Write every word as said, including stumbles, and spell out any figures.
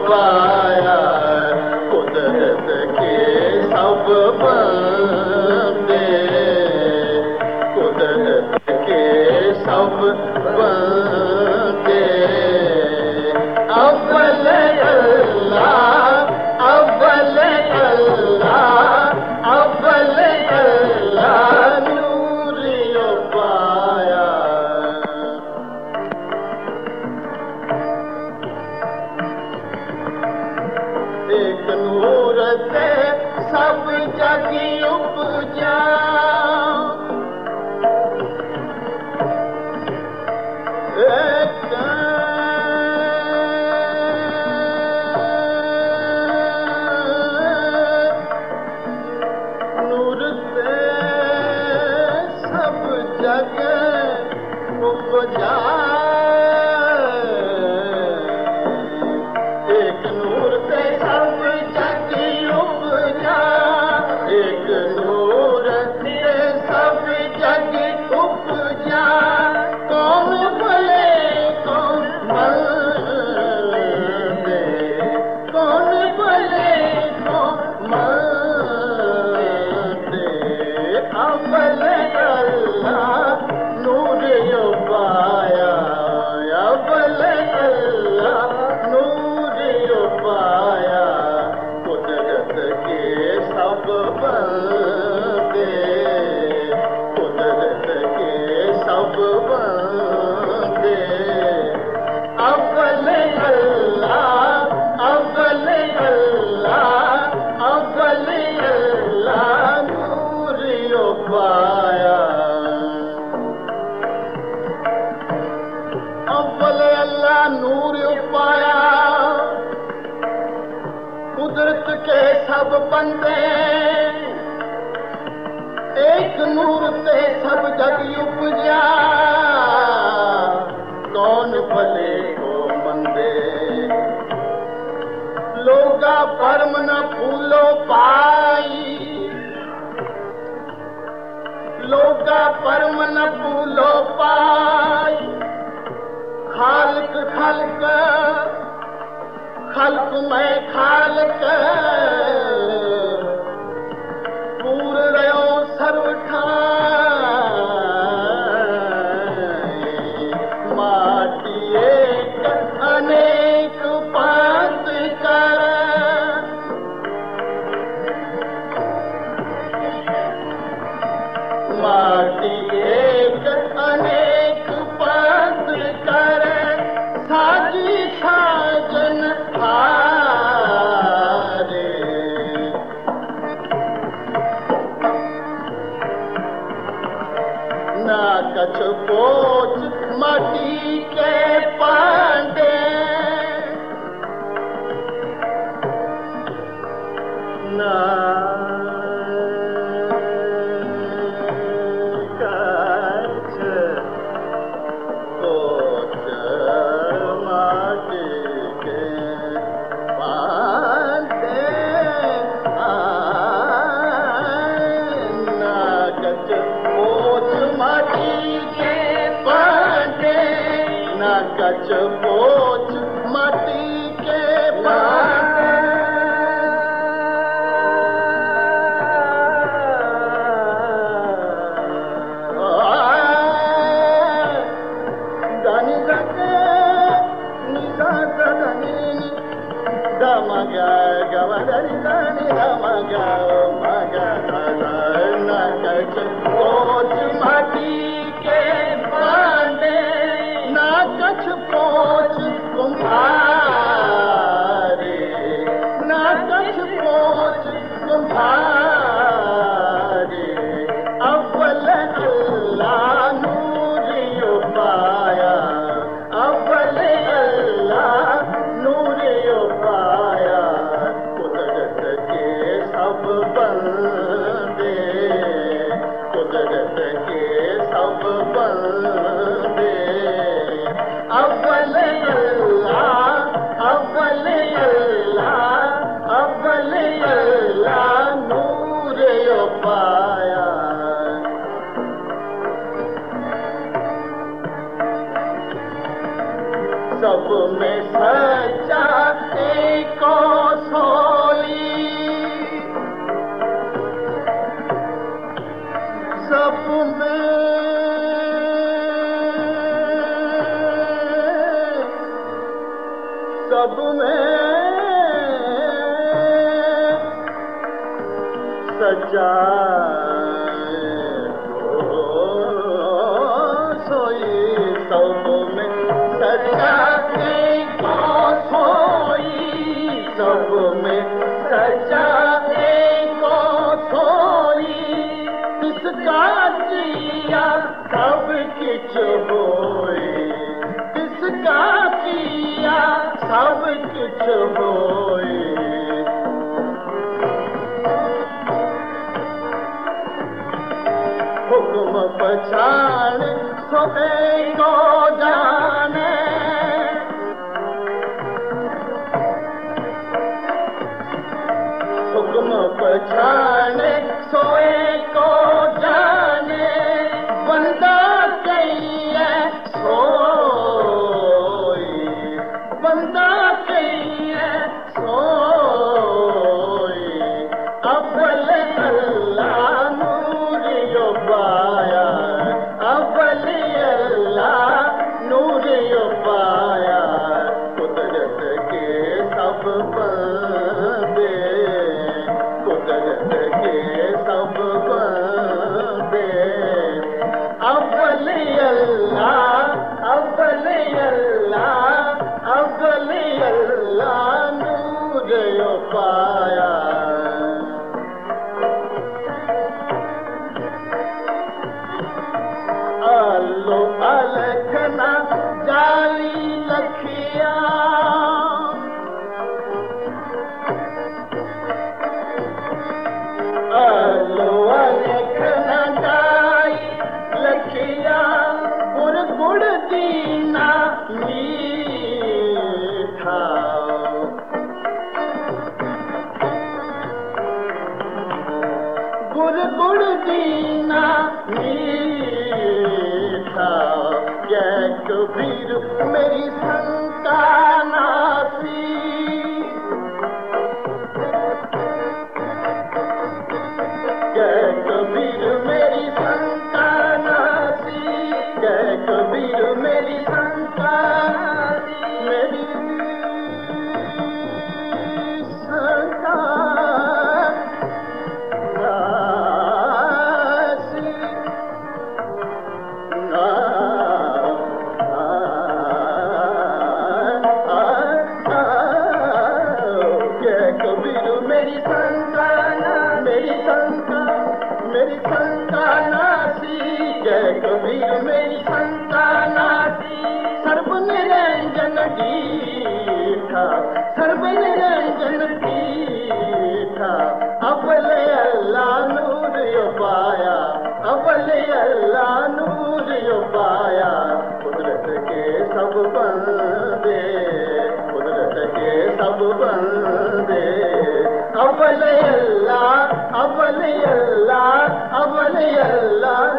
पाया कुदरत के सब बंदे कुदरत के सब बंदे अव्वल अल्लाह अव्वल अल्लाह अव्वल अल्लाह नूरियो पाया एक नूर से सब जगी उपजा एक नूर से सब जग उपजा एक नूर से सब जग उपजा एक नूर से सब जग उपजा कौन भले कौन मंदे कौन भले कौन मंदे अव्वल अल्लाह नूर यो पाया अव्वल अल्लाह नूर यो पाया कुदरत के सब बंदे कुदरत के सब बंदे अव्वल अल्लाह अव्वल अल्लाह अव्वल अल्लाह नूर यो पाया अव्वल अल्लाह नूर यो पाया कुदरत के सब बंदे एक नूर से सब जग उपजा कौन भले को मंदे लोगा परम न फूलो पाई लोगा परम न फूलो पाई खालक खलक खलक में खालक पूर रहो सर्व ठाई माटी एक अनेक पात कर माटी एक अनेक पात कर साजी साजन हारे ना कछ पोच माटी के पांडे ना कछ पोच माटी के पांडे ना कछ पोच माटी के पांडे ना कछ पोच माटी के पांडे दानी दके निदा दनी दमगा गवदरी दानी दमगा मगा दादा ना कछ पोच माटी के पांडे ना कछ पोच कुम्हारे ना कछ पोच कुम्हारे अव्वल अल्लाह नूर यो पाया अव्वल अल्लाह नूर यो पाया कुदरत के सब बंदे कुदरत के सब में सच्चाई सोई, सब में सच्चाई को सोई, सब में सच्चाई को सोई, किसका किया सब किछ होई, किसका किया सब किछ होई। हुक्म पछाण सोए को जाने, हुक्म पछाण सोए को जाने, बंदा कहिए सोई, बंदा कहिए सोई, अव्वल अल्लाह नूर यो पाया, अव्वल अल्लाह नूर यो पाया, कुदरत के सब बंदे, कुदरत के सब बंदे, अव्वल अल्लाह, अव्वल अल्लाह, अव्वल अल्लाह नूर यो पाया। आलो अलखना जाली लखिया, आलो अलखना जाई लखिया, गुड़ गुड़ दीना मीठा, गुड़ गुड़ दीना मीठा, ये कबीर मेरी शंका नासी, ये कबीर मेरी शंका नासी, ये कबीर मेरी शंका नासी, मेरी शंका नासी, मेरी शंका ना, मेरी शंका, मेरी शंका नासी, जय कबीर मेरी शंका नासी, सर्व निरंजन दीठा, सर्व निरंजन दीठा, अव्वल अल्लाह नूर यो पाया, अव्वल अल्लाह नूर यो पाया, कुदरत के सब बंदे, कुदरत के सब बंदे, अव्वल अल्लाह, अव्वल अल्लाह, अव्वल अल्लाह